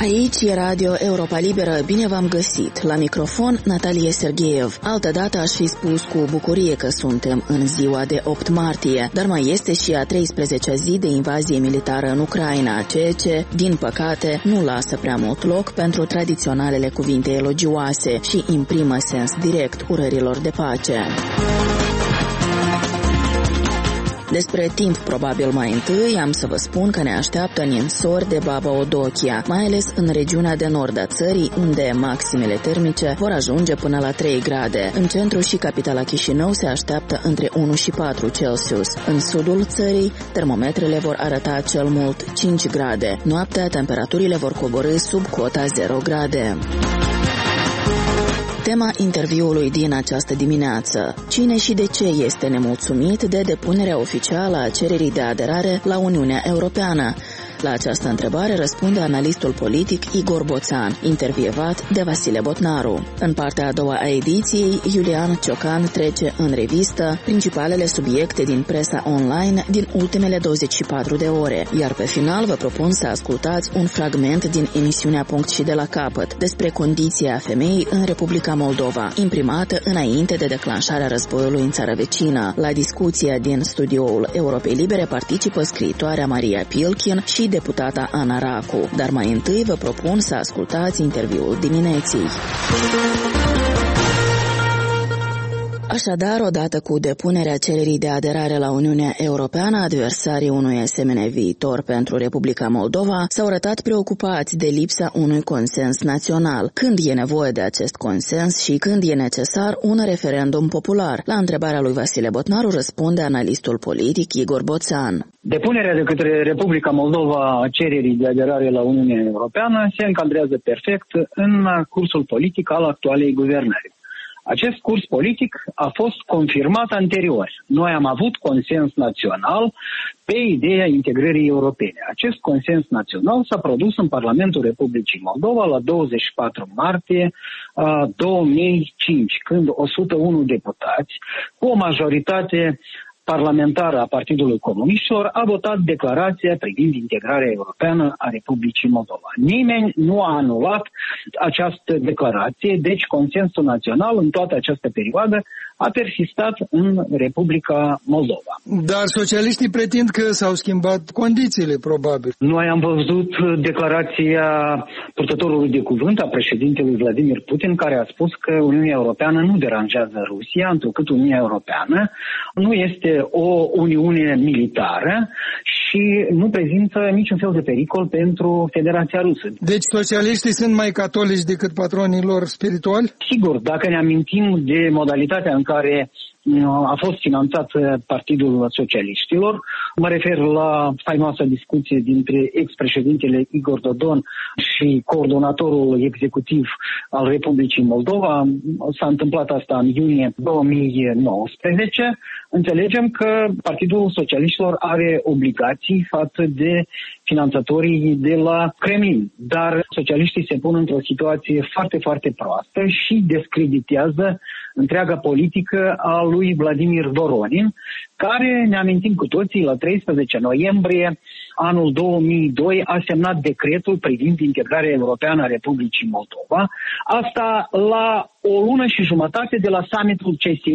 Aici e Radio Europa Liberă, bine v-am găsit. La microfon, Natalie Sergeev. Altădată aș fi spus cu bucurie că suntem în ziua de 8 martie, dar mai este și a 13-a zi de invazie militară în Ucraina, ceea ce, din păcate, nu lasă prea mult loc pentru tradiționalele cuvinte elogioase și imprimă sens direct urărilor de pace. Despre timp, probabil mai întâi, am să vă spun că ne așteaptă ninsori de baba Odochia, mai ales în regiunea de nord a țării, unde maximele termice vor ajunge până la 3 grade. În centru și capitala Chișinău se așteaptă între 1 și 4 Celsius. În sudul țării, termometrele vor arăta cel mult 5 grade. Noaptea, temperaturile vor coborî sub cota 0 grade. Tema interviului din această dimineață: cine și de ce este nemulțumit de depunerea oficială a cererii de aderare la Uniunea Europeană? La această întrebare răspunde analistul politic Igor Boțan, intervievat de Vasile Botnaru. În partea a doua a ediției, Iulian Ciocan trece în revistă principalele subiecte din presa online din ultimele 24 de ore, iar pe final vă propun să ascultați un fragment din emisiunea Punct și de la capăt despre condiția femeii în Republica Moldova, imprimată înainte de declanșarea războiului în țara vecină. La discuția din studioul Europei Libere participă scriitoarea Maria Pilkin și deputata Ana Racu, dar mai întâi vă propun să ascultați interviul dimineții. Așadar, odată cu depunerea cererii de aderare la Uniunea Europeană, adversarii unui asemenea viitor pentru Republica Moldova s-au arătat preocupați de lipsa unui consens național. Când e nevoie de acest consens și când e necesar un referendum popular? La întrebarea lui Vasile Botnaru răspunde analistul politic Igor Boțan. Depunerea de către Republica Moldova a cererii de aderare la Uniunea Europeană se încadrează perfect în cursul politic al actualei guvernări. Acest curs politic a fost confirmat anterior. Noi am avut consens național pe ideea integrării europene. Acest consens național s-a produs în Parlamentul Republicii Moldova la 24 martie 2005, când 101 deputați, cu o majoritate parlamentară a Partidului Comuniștilor, a votat declarația privind integrarea europeană a Republicii Moldova. Nimeni nu a anulat această declarație, deci consensul național în toată această perioadă a persistat în Republica Moldova. Dar socialiștii pretind că s-au schimbat condițiile, probabil. Noi am văzut declarația purtătorului de cuvânt a președintelui Vladimir Putin, care a spus că Uniunea Europeană nu deranjează Rusia, întrucât Uniunea Europeană nu este o uniune militară și nu prezintă niciun fel de pericol pentru Federația Rusă. Deci socialiștii sunt mai catolici decât patronii lor spirituali? Sigur, dacă ne amintim de modalitatea în care a fost finanțat Partidul Socialiștilor. Mă refer la faimoasa discuție dintre ex-președintele Igor Dodon și coordonatorul executiv al Republicii Moldova. S-a întâmplat asta în iunie 2019. Înțelegem că Partidul Socialiștilor are obligații față de finanțatorii de la Kremlin, dar socialiștii se pun într-o situație foarte, foarte proastă și descreditează întreaga politică a lui Vladimir Voronin, care, ne amintim cu toții, la 13 noiembrie anul 2002 a semnat decretul privind integrarea europeană a Republicii Moldova. Asta la o lună și jumătate de la summitul CSI